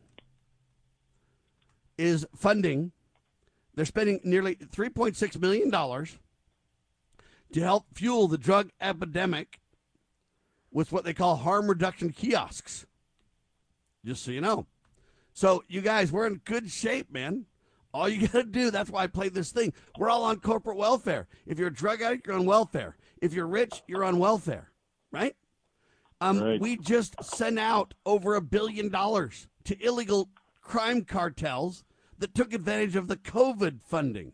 is funding, they're spending nearly three point six million dollars to help fuel the drug epidemic with what they call harm reduction kiosks. Just so you know. So, you guys, we're in good shape, man. All you got to do, that's why I played this thing. We're all on corporate welfare. If you're a drug addict, you're on welfare. If you're rich, you're on welfare, right? Um, Right. We just sent out over a billion dollars to illegal crime cartels that took advantage of the COVID funding.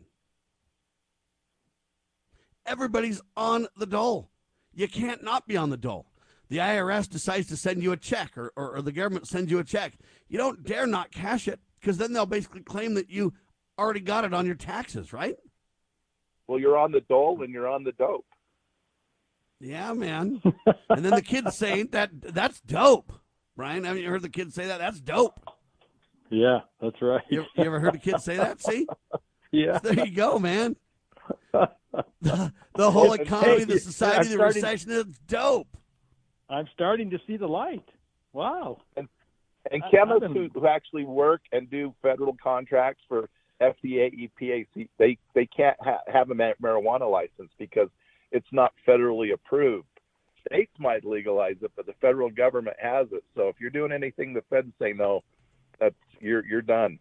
Everybody's on the dole. You can't not be on the dole. The I R S decides to send you a check, or, or, or the government sends you a check. You don't dare not cash it, because then they'll basically claim that you already got it on your taxes, right? Well, you're on the dole and you're on the dope. Yeah, man. And then the kids saying that that's dope. Brian, haven't you heard the kids say that? That's dope. Yeah, that's right. You, you ever heard a kid say that? See? Yeah. There you go, man. The, the whole economy, Hey, the society, I'm the starting- recession is dope. I'm starting to see the light. Wow. And and I- chemists I've been- who, who actually work and do federal contracts for F D A, E P A, see, they they can't ha- have a ma- marijuana license because it's not federally approved. States might legalize it, but the federal government has it. So if you're doing anything the feds say no, that's you're you're done.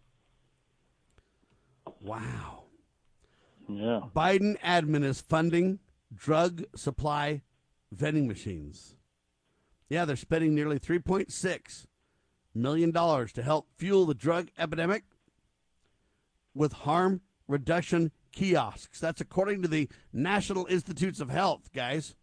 Wow. Yeah. Biden admin is funding drug supply vending machines. Yeah, they're spending nearly three point six million dollars to help fuel the drug epidemic with harm reduction kiosks. That's according to the National Institutes of Health, guys.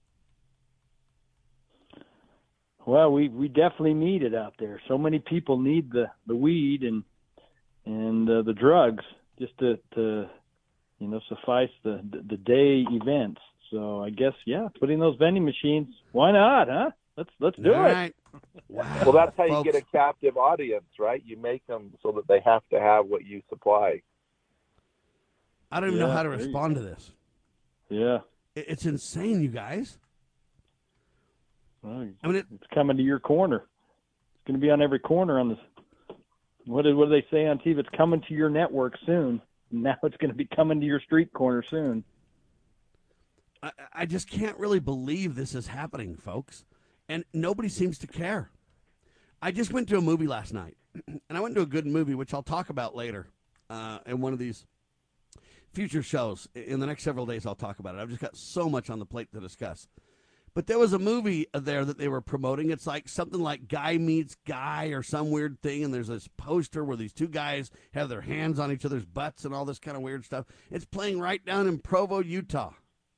Well, we, we definitely need it out there. So many people need the, the weed and and uh, the drugs just to, to you know suffice the the day events. So I guess yeah, putting those vending machines. Why not? Huh? Let's let's do All it. right. Wow. Well, that's how you folks. get a captive audience, right? You make them so that they have to have what you supply. I don't even know Yeah, how to there you respond to this. Yeah. It- It's insane, you guys. Well, I mean, it, it's coming to your corner. It's going to be on every corner on this. What did what do they say on T V? It's coming to your network soon. Now it's going to be coming to your street corner soon. I, I just can't really believe this is happening, folks. And nobody seems to care. I just went to a movie last night, and I went to a good movie, which I'll talk about later uh, in one of these future shows. In the next several days, I'll talk about it. I've just got so much on the plate to discuss. But there was a movie there that they were promoting. It's like something like Guy Meets Guy or some weird thing, and there's this poster where these two guys have their hands on each other's butts and all this kind of weird stuff. It's playing right down in Provo, Utah.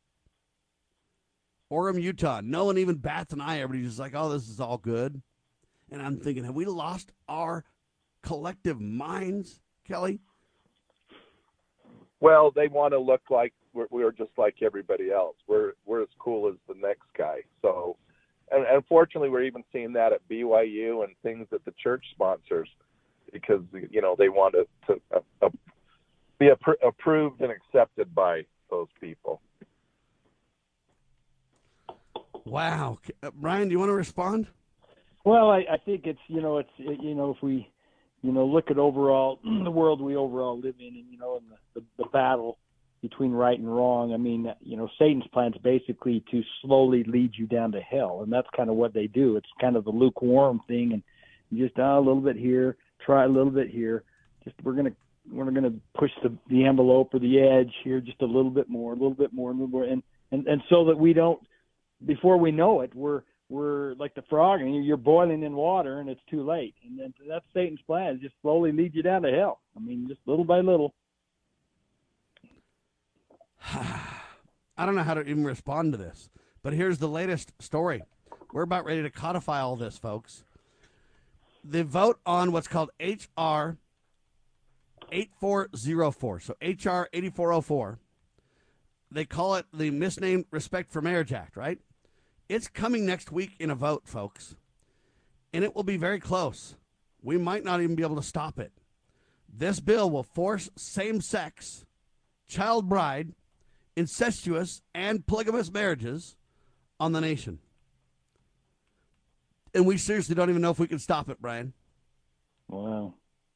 Orem, Utah. No one even bats an eye. Everybody's just like, oh, this is all good. And I'm thinking, have we lost our collective minds, Kelly? Well, they want to look like we're, we're just like everybody else. We're we're as cool as the next guy. So, and, and unfortunately, we're even seeing that at B Y U and things that the church sponsors, because you know they want to, to uh, uh, be appro- approved and accepted by those people. Wow. Uh, Brian, do you want to respond? Well, I, I think it's you know it's it, you know if we you know look at overall the world we overall live in, and you know in the, the, the battle between right and wrong. I mean, you know, Satan's plan is basically to slowly lead you down to hell, and that's kind of what they do. It's kind of the lukewarm thing, and you just oh, a little bit here, try a little bit here. Just we're gonna we're gonna push the, the envelope or the edge here just a little bit more, a little bit more, a little more, and and and so that we don't. Before we know it, we're we're like the frog, and you're boiling in water, and it's too late. And then that's Satan's plan: just slowly lead you down to hell. I mean, just little by little. I don't know how to even respond to this, but here's the latest story. We're about ready to codify all this, folks. The vote on what's called H R eighty-four oh four, so H R eighty-four oh four, they call it the misnamed Respect for Marriage Act, right? It's coming next week in a vote, folks, and it will be very close. We might not even be able to stop it. This bill will force same-sex, child bride, incestuous, and polygamous marriages on the nation. And we seriously don't even know if we can stop it, Brian. Wow.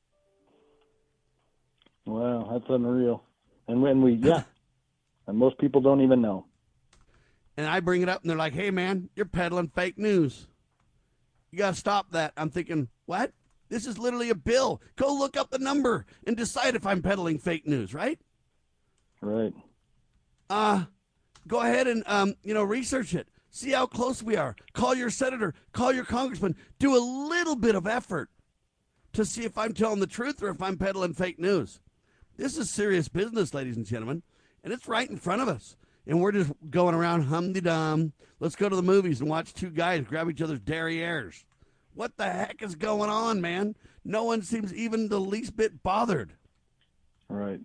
Wow, that's unreal. And when we, yeah, and most people don't even know. And I bring it up, and they're like, hey, man, you're peddling fake news. You got to stop that. I'm thinking, what? This is literally a bill. Go look up the number and decide if I'm peddling fake news, right? Right. Uh, go ahead and, um, you know, research it. See how close we are. Call your senator. Call your congressman. Do a little bit of effort to see if I'm telling the truth or if I'm peddling fake news. This is serious business, ladies and gentlemen, and it's right in front of us. And we're just going around hum-de-dum. Let's go to the movies and watch two guys grab each other's derrieres. What the heck is going on, man? No one seems even the least bit bothered. Right.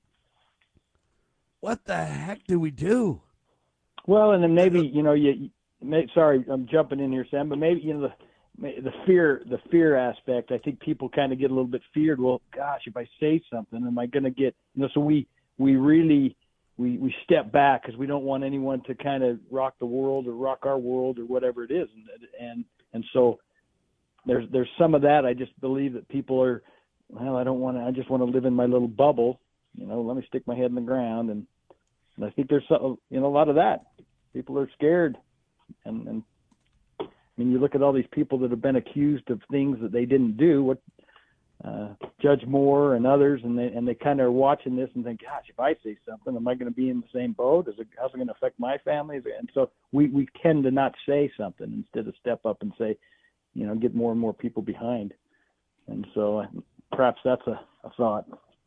What the heck do we do? Well, and then maybe, you know, you, may, sorry, I'm jumping in here, Sam, but maybe, you know, the the fear, the fear aspect, I think people kind of get a little bit feared. Well, gosh, if I say something, am I going to get, you know, so we, we really, we, we step back because we don't want anyone to kind of rock the world or rock our world or whatever it is. And, and, and so there's, there's some of that. I just believe that people are, well, I don't want to, I just want to live in my little bubble, you know, let me stick my head in the ground. And, and I think there's some, you know, a lot of that. People are scared. And, and I mean, you look at all these people that have been accused of things that they didn't do, what uh, Judge Moore and others, and they and they kind of are watching this and think, gosh, if I say something, am I going to be in the same boat? Is it, how's it going to affect my family? And so we, we tend to not say something instead of step up and say, you know, get more and more people behind. And so uh, perhaps that's a, a thought.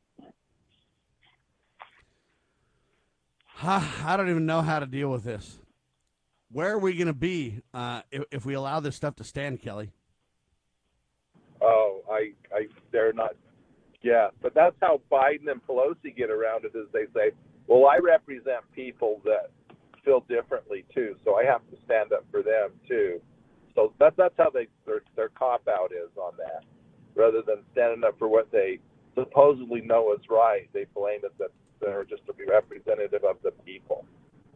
I don't even know how to deal with this. Where are we going to be uh, if, if we allow this stuff to stand, Kelly? Oh, I, I, they're not. Yeah, but that's how Biden and Pelosi get around it. Is they say, "Well, I represent people that feel differently too, so I have to stand up for them too." So that's that's how they their, their cop out is on that. Rather than standing up for what they supposedly know is right, they blame it that they're just a representative of the people.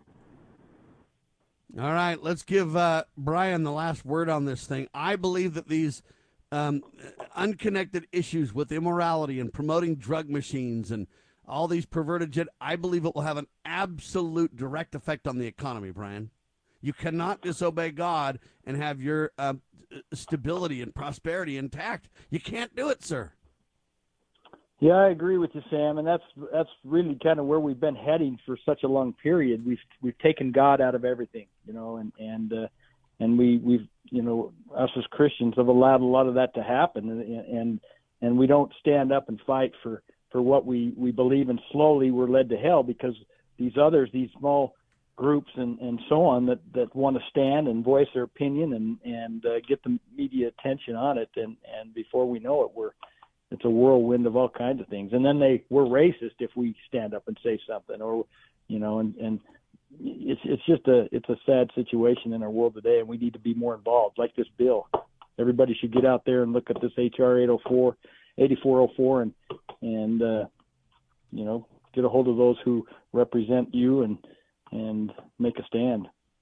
All right, let's give uh, Brian the last word on this thing. I believe that these um, unconnected issues with immorality and promoting drug machines and all these perverted jet, I believe it will have an absolute direct effect on the economy, Brian. You cannot disobey God and have your uh, stability and prosperity intact. You can't do it, sir. Yeah, I agree with you, Sam, and that's that's really kind of where we've been heading for such a long period. We've we've taken God out of everything, you know, and and uh, and we we've you know us as Christians have allowed a lot of that to happen, and and and we don't stand up and fight for, for what we, we believe, and slowly we're led to hell because these others, these small groups and, and so on that, that want to stand and voice their opinion and and uh, get the media attention on it, and and before we know it, we're it's a whirlwind of all kinds of things. And then they we're racist if we stand up and say something, or, you know, and, and it's it's just a it's a sad situation in our world today, and we need to be more involved. Like this bill, everybody should get out there and look at this H R eight oh four, eighty-four oh four, and and uh, you know, get a hold of those who represent you and and make a stand.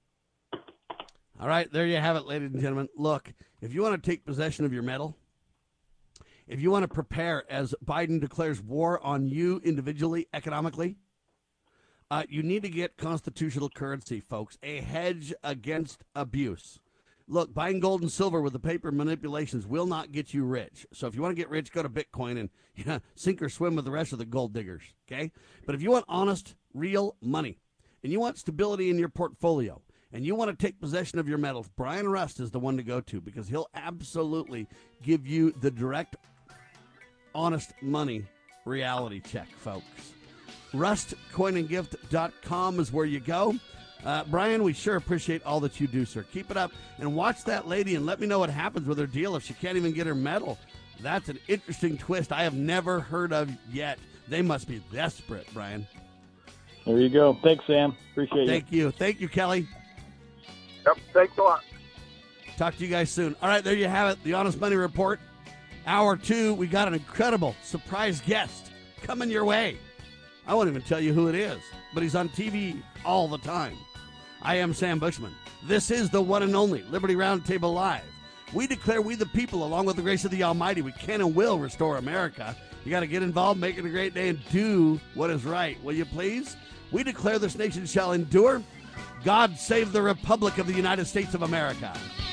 All right, there you have it, ladies and gentlemen. Look, if you want to take possession of your medal, if you want to prepare as Biden declares war on you individually, economically, uh, you need to get constitutional currency, folks, a hedge against abuse. Look, buying gold and silver with the paper manipulations will not get you rich. So if you want to get rich, go to Bitcoin and you know, sink or swim with the rest of the gold diggers, okay? But if you want honest, real money, and you want stability in your portfolio, and you want to take possession of your metals, Brian Rust is the one to go to, because he'll absolutely give you the direct honest money reality check, folks. rust coin and gift dot com is where you go. Uh, Brian, we sure appreciate all that you do, sir. Keep it up and watch that lady and let me know what happens with her deal if she can't even get her medal. That's an interesting twist I have never heard of yet. They must be desperate, Brian. There you go. Thanks, Sam. Appreciate it. Thank you. Thank you, Kelly. Yep, thanks a lot. Talk to you guys soon. All right, there you have it, the Honest Money Report. Hour two, we got an incredible surprise guest coming your way. I won't even tell you who it is, but he's on T V all the time. I am Sam Bushman. This is the one and only Liberty Roundtable Live. We declare we the people, along with the grace of the Almighty, we can and will restore America. You got to get involved, make it a great day, and do what is right. Will you please? We declare this nation shall endure. God save the Republic of the United States of America.